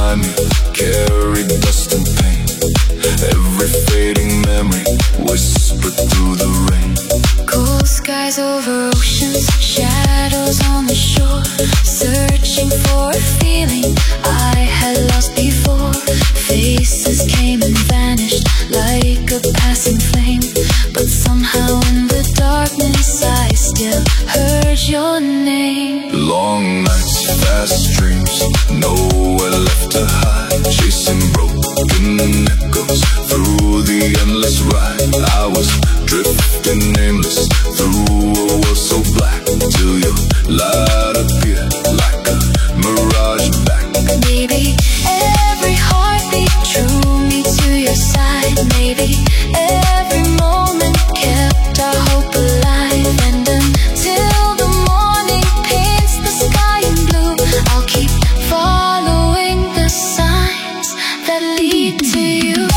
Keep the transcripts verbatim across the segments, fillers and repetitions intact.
behind me carried dust and pain. Every fading memory whispered through the rain. Cool skies over oceans, shadows on the shore, searching for a feeling I had lost before. Faces came and vanished like a passing flame, but somehow in the darkness I still heard your name. Long nights, fast dreams, nowhere left to hide, chasing broken echoes through the endless ride. I was drifting nameless through a world so black, till your light appeared like a mirage back. Baby, every heartbeat drew me to your side. Maybe every moment kept our hope alive. And until the morning paints the sky in blue, I'll keep following the signs that lead to you.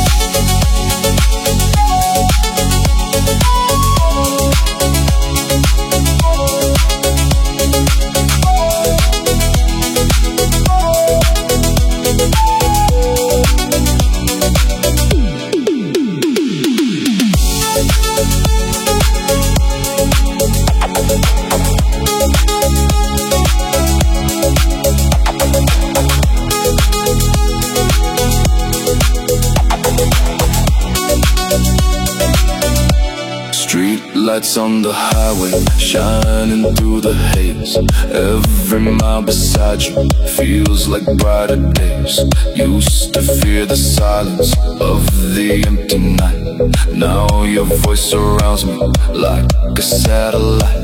Lights on the highway, shining through the haze. Every mile beside you feels like brighter days. Used to fear the silence of the empty night. Now your voice surrounds me like a satellite.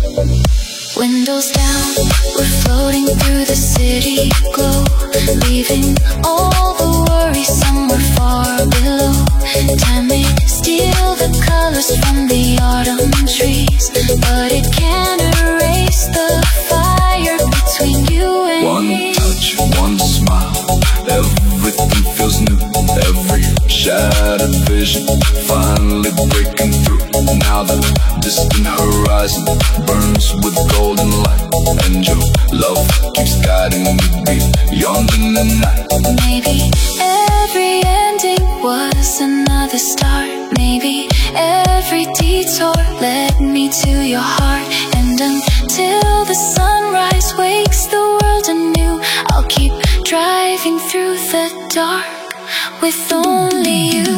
Windows down, we're floating through the city glow, leaving all the worries somewhere far below. Time may steal the colors from the autumn trees, but it can't erase the fire between you and one me. One touch, one smile, everything feels new. Every shattered vision finally breaking through. Now the distant horizon burns with golden light, and your love keeps guiding me beyond in the night. Maybe every ending was another start. Maybe every detour led me to your heart. And until the sunrise wakes the world anew, I'll keep driving through the dark with only you.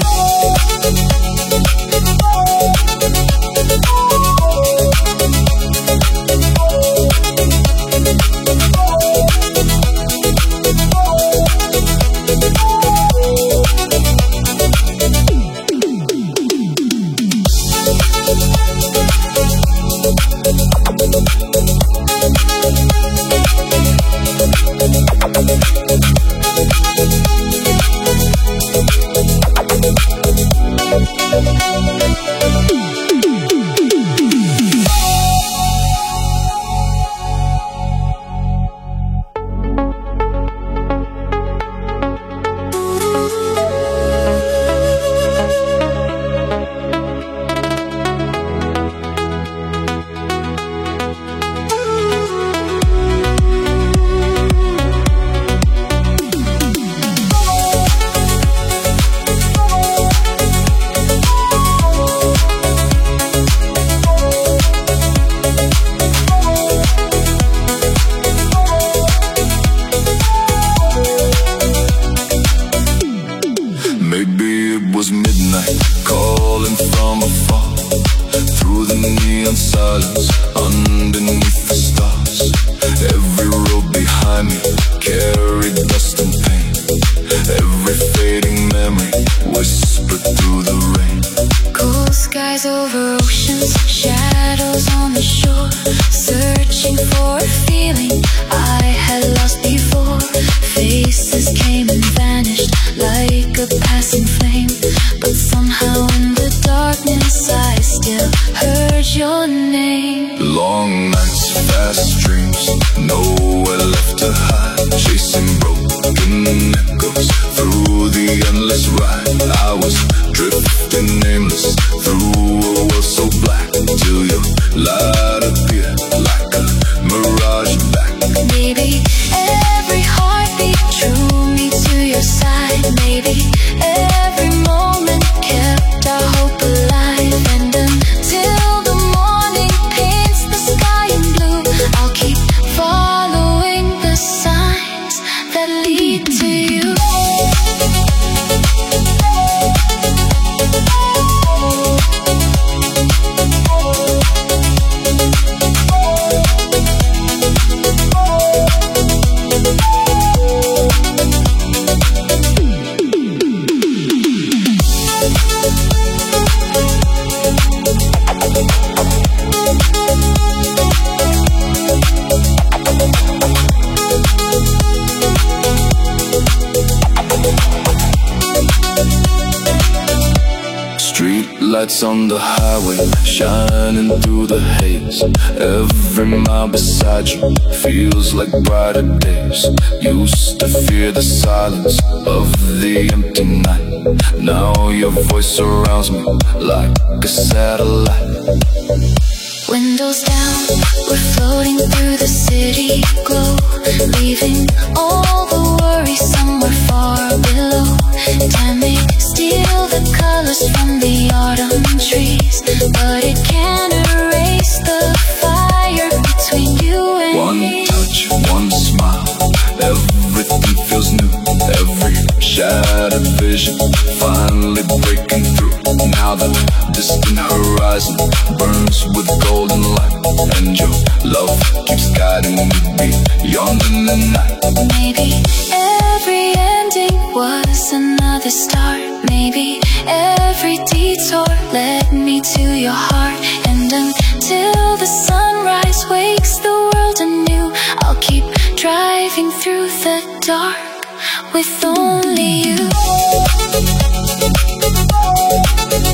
Light appeared like a mirage back. Baby, every heartbeat true baby. Every moment kept our hope alive, and until the morning paints the sky in blue, I'll keep following the signs that lead to you. Lights on the highway, shining through the haze. Every mile beside you feels like brighter days. Used to fear the silence of the empty night. Now your voice surrounds me like a satellite. Windows down, we're floating through the city glow, leaving all the worries somewhere far below. Time may steal the colors from the autumn trees, but it can't erase the fire between you and one me. One touch, one smile, everything feels new. Every shattered vision finally breaking through. Now the distant horizon burns with golden light, and your love keeps guiding me beyond the night. Maybe every ending was another start. Maybe every detour led me to your heart, and until the sunrise wakes the world anew, I'll keep driving through the dark with only you.